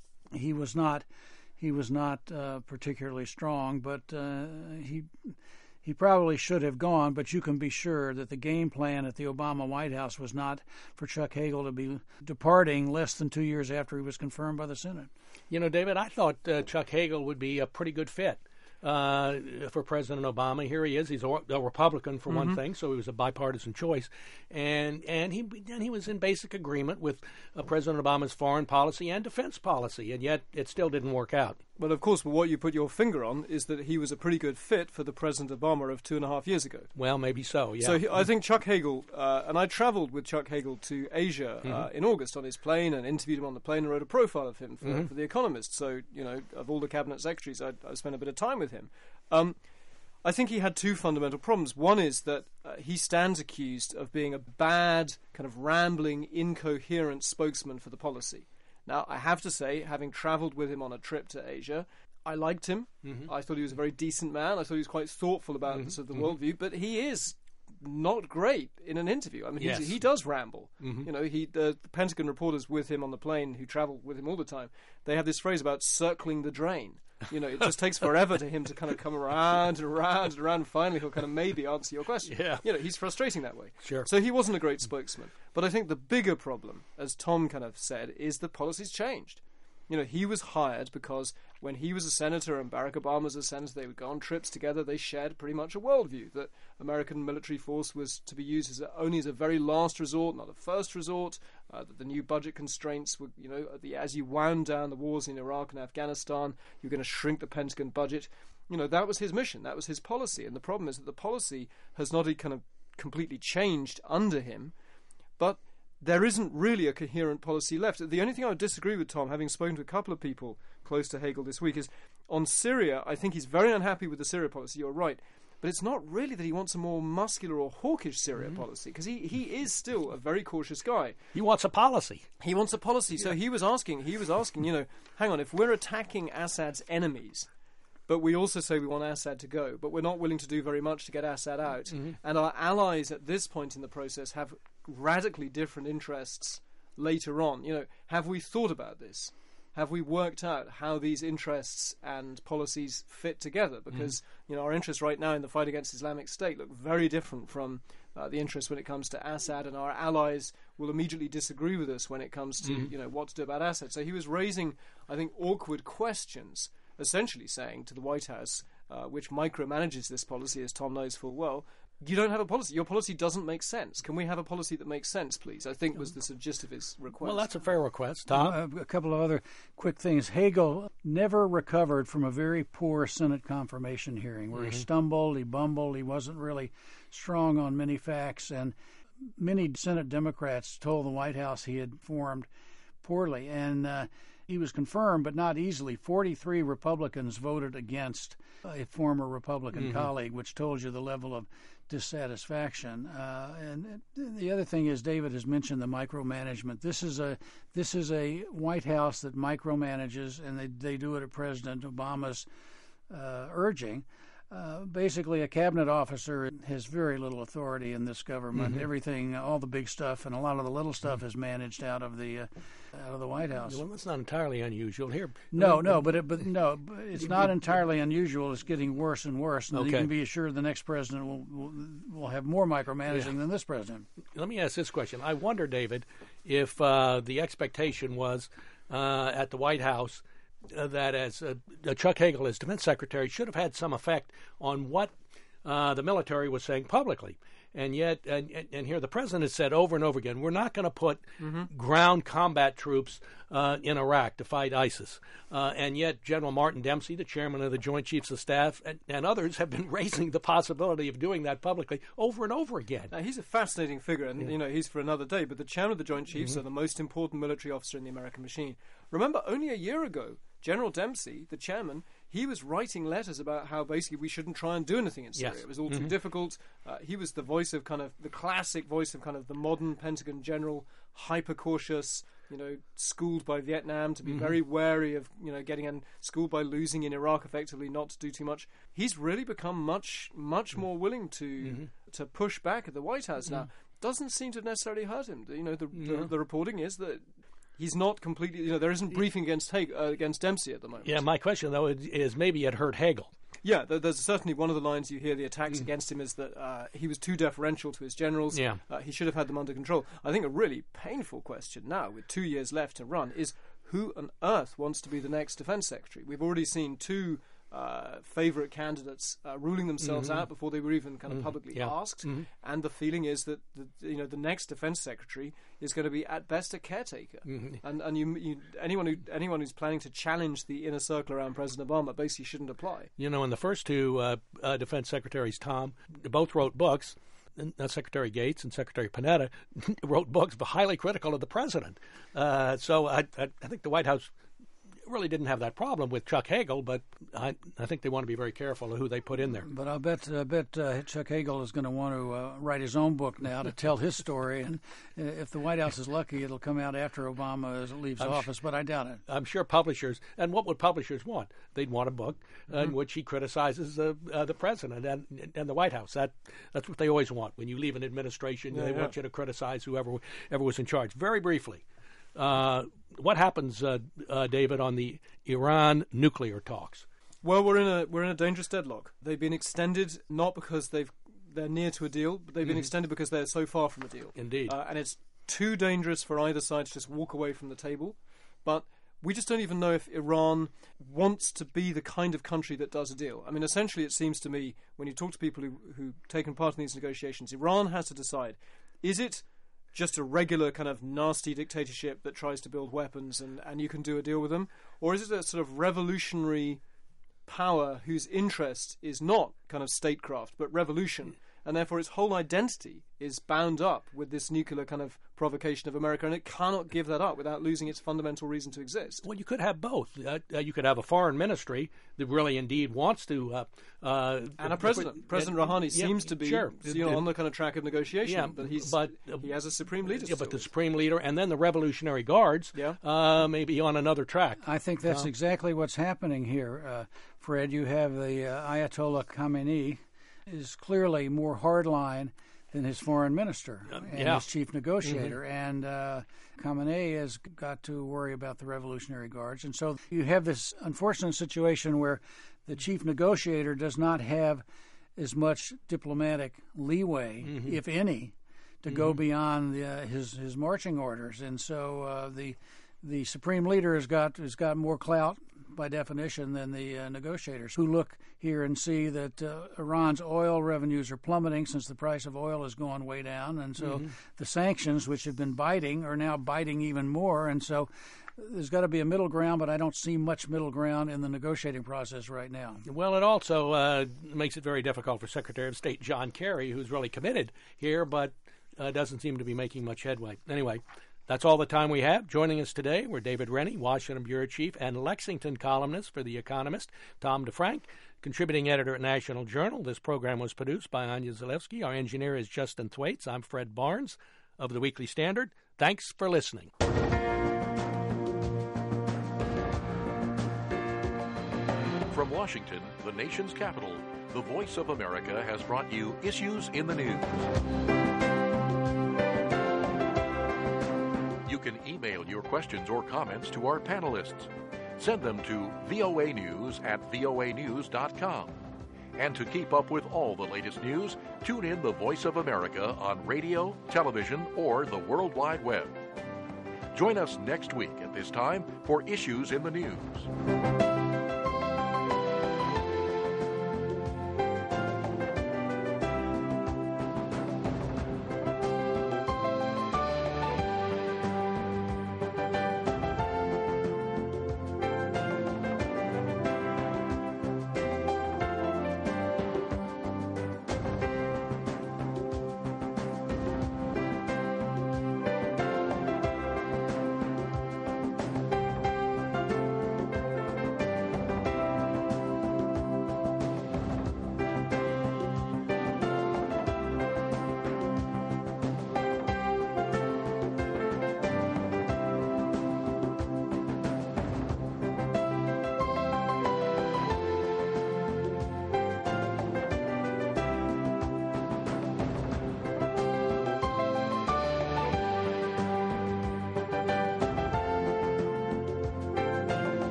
he was not he was not uh, particularly strong. But uh, he. He probably should have gone, but you can be sure that the game plan at the Obama White House was not for Chuck Hagel to be departing less than two years after he was confirmed by the Senate. You know, David, I thought uh, Chuck Hagel would be a pretty good fit uh, for President Obama. Here he is. He's a, a Republican, for mm-hmm. one thing, so he was a bipartisan choice. And and he and he was in basic agreement with uh, President Obama's foreign policy and defense policy, and yet it still didn't work out. Well, of course, but what you put your finger on is that he was a pretty good fit for the President Obama of two and a half years ago. Well, maybe so, yeah. So he, I think Chuck Hagel, uh, and I traveled with Chuck Hagel to Asia uh, mm-hmm. in August on his plane and interviewed him on the plane and wrote a profile of him for, mm-hmm. for The Economist. So, you know, of all the cabinet secretaries, I, I spent a bit of time with him. Um, I think he had two fundamental problems. One is that uh, he stands accused of being a bad, kind of rambling, incoherent spokesman for the policy. Now, I have to say, having travelled with him on a trip to Asia, I liked him. Mm-hmm. I thought he was a very decent man. I thought he was quite thoughtful about mm-hmm. sort of the mm-hmm. worldview. But he is not great in an interview. I mean, yes. he does ramble. Mm-hmm. You know, he the, the Pentagon reporters with him on the plane who travel with him all the time, they have this phrase about circling the drain. You know, it just takes forever to him to kind of come around and around and around, and finally he'll kind of maybe answer your question. Yeah. You know, he's frustrating that way. Sure. So he wasn't a great spokesman. But I think the bigger problem, as Tom kind of said, is the policy's changed. You know, he was hired because when he was a senator and Barack Obama was a senator, they would go on trips together. They shared pretty much a worldview that American military force was to be used as a, only as a very last resort, not a first resort. Uh, that the new budget constraints were, you know, the, as you wound down the wars in Iraq and Afghanistan, you're going to shrink the Pentagon budget. You know, that was his mission. That was his policy. And the problem is that the policy has not kind of completely changed under him, but there isn't really a coherent policy left. The only thing I would disagree with, Tom, having spoken to a couple of people close to Hagel this week, is on Syria, I think he's very unhappy with the Syria policy, you're right. But it's not really that he wants a more muscular or hawkish Syria mm-hmm. policy, because he, he is still a very cautious guy. He wants a policy. He wants a policy. Yeah. So he was asking, he was asking, you know, hang on, if we're attacking Assad's enemies, but we also say we want Assad to go, but we're not willing to do very much to get Assad out, mm-hmm. and our allies at this point in the process have radically different interests later on. You know, have we thought about this? Have we worked out how these interests and policies fit together? Because, mm-hmm. you know, our interests right now in the fight against Islamic State look very different from uh, the interests when it comes to Assad, and our allies will immediately disagree with us when it comes to, mm-hmm. you know, what to do about Assad. So he was raising, I think, awkward questions, essentially saying to the White House, uh, which micromanages this policy, as Tom knows full well, you don't have a policy. Your policy doesn't make sense. Can we have a policy that makes sense, please? I think was the sort of gist of his request. Well, that's a fair request. Tom? Uh, a couple of other quick things. Hagel never recovered from a very poor Senate confirmation hearing where mm-hmm. he stumbled, he bumbled, he wasn't really strong on many facts, and many Senate Democrats told the White House he had formed poorly. And uh, he was confirmed, but not easily. forty-three Republicans voted against a former Republican mm-hmm. colleague, which told you the level of dissatisfaction. Uh, and the other thing is, David has mentioned the micromanagement. This is a this is a White House that micromanages, and they they do it at President Obama's uh, urging. Uh, basically, a cabinet officer has very little authority in this government. Mm-hmm. Everything, all the big stuff, and a lot of the little stuff is managed out of the uh, out of the White House. Well, that's not entirely unusual here. No, no, but it, but no, it's not entirely unusual. It's getting worse and worse. And okay. You can be assured the next president will will, will have more micromanaging yeah. than this president. Let me ask this question. I wonder, David, if uh, the expectation was uh, at the White House Uh, that as uh, Chuck Hagel, as defense secretary, should have had some effect on what uh, the military was saying publicly. And yet, and, and here the president has said over and over again, we're not going to put mm-hmm. ground combat troops uh, in Iraq to fight ISIS. Uh, and yet General Martin Dempsey, the chairman of the Joint Chiefs of Staff, and, and others have been raising the possibility of doing that publicly over and over again. Now, he's a fascinating figure, and yeah. you know he's for another day, but the chairman of the Joint Chiefs mm-hmm. are the most important military officer in the American machine. Remember, only a year ago, General Dempsey, the chairman, he was writing letters about how basically we shouldn't try and do anything in Syria. Yes. It was all too mm-hmm. difficult. Uh, he was the voice of kind of the classic voice of kind of the modern Pentagon general, hyper cautious, you know, schooled by Vietnam to be mm-hmm. very wary of, you know, getting in, schooled by losing in Iraq effectively, not to do too much. He's really become much, much mm-hmm. more willing to mm-hmm. to push back at the White House mm-hmm. now. Doesn't seem to have necessarily hurt him. You know, the, mm-hmm. the, the reporting is that he's not completely, you know, there isn't briefing against Hag- uh, against Dempsey at the moment. Yeah, my question, though, is maybe it hurt Hagel. Yeah, there's certainly one of the lines you hear the attacks mm. against him is that uh, he was too deferential to his generals. Yeah. Uh, he should have had them under control. I think a really painful question now, with two years left to run, is who on earth wants to be the next defense secretary? We've already seen two uh, favourite candidates uh, ruling themselves mm-hmm. out before they were even kind of mm-hmm. publicly yeah. asked. Mm-hmm. And the feeling is that the, you know the next defense secretary is going to be at best a caretaker. Mm-hmm. And and you, you anyone who anyone who's planning to challenge the inner circle around President Obama basically shouldn't apply. You know, and the first two uh, uh, defense secretaries, Tom, both wrote books. Uh, Secretary Gates and Secretary Panetta wrote books highly critical of the president. Uh, so I, I, I think the White House really didn't have that problem with Chuck Hagel, but I, I think they want to be very careful of who they put in there. But I bet I bet uh, Chuck Hagel is going to want to uh, write his own book now to tell his story, and if the White House is lucky, it'll come out after Obama leaves I'm office, sh- but I doubt it. I'm sure publishers, and what would publishers want? They'd want a book mm-hmm. in which he criticizes uh, uh, the president and and the White House. That That's what they always want. When you leave an administration, yeah, they yeah. want you to criticize whoever ever was in charge. Very briefly, Uh, what happens, uh, uh, David, on the Iran nuclear talks? Well, we're in a we're in a dangerous deadlock. They've been extended not because they've they're near to a deal, but they've been mm-hmm. extended because they're so far from a deal. Indeed, uh, and it's too dangerous for either side to just walk away from the table. But we just don't even know if Iran wants to be the kind of country that does a deal. I mean, essentially, it seems to me, when you talk to people who, who've taken part in these negotiations, Iran has to decide, is it just a regular kind of nasty dictatorship that tries to build weapons and, and you can do a deal with them? Or is it a sort of revolutionary power whose interest is not kind of statecraft, but revolution, and therefore its whole identity is bound up with this nuclear kind of provocation of America, and it cannot give that up without losing its fundamental reason to exist? Well, you could have both. Uh, uh, you could have a foreign ministry that really indeed wants to... Uh, uh, and a president. Uh, President Rouhani yeah, seems to be sure. you know, on the kind of track of negotiation, yeah, but, he's, but uh, he has a supreme leader. Yeah, but the supreme leader and then the Revolutionary Guards yeah. uh, may be on another track. I think that's uh, exactly what's happening here, uh, Fred. You have the uh, Ayatollah Khamenei is clearly more hardline than his foreign minister uh, and yeah. his chief negotiator. Mm-hmm. And uh, Khamenei has got to worry about the Revolutionary Guards. And so you have this unfortunate situation where the chief negotiator does not have as much diplomatic leeway, mm-hmm. if any, to mm-hmm. go beyond the, uh, his his marching orders. And so uh, the the supreme leader has got has got more clout by definition than the uh, negotiators, who look here and see that uh, Iran's oil revenues are plummeting since the price of oil has gone way down, and so mm-hmm. the sanctions, which have been biting, are now biting even more. And so there's got to be a middle ground, but I don't see much middle ground in the negotiating process right now. Well, it also uh, makes it very difficult for Secretary of State John Kerry, who's really committed here, but uh, doesn't seem to be making much headway. Anyway, that's all the time we have. Joining us today were David Rennie, Washington Bureau Chief and Lexington columnist for The Economist, Tom DeFrank, contributing editor at National Journal. This program was produced by Anya Zalewski. Our engineer is Justin Thwaites. I'm Fred Barnes of The Weekly Standard. Thanks for listening. From Washington, the nation's capital, the Voice of America has brought you Issues in the News. You can email your questions or comments to our panelists. Send them to voa news at voa news dot com. And to keep up with all the latest news, tune in the Voice of America on radio, television, or the World Wide Web. Join us next week at this time for Issues in the News.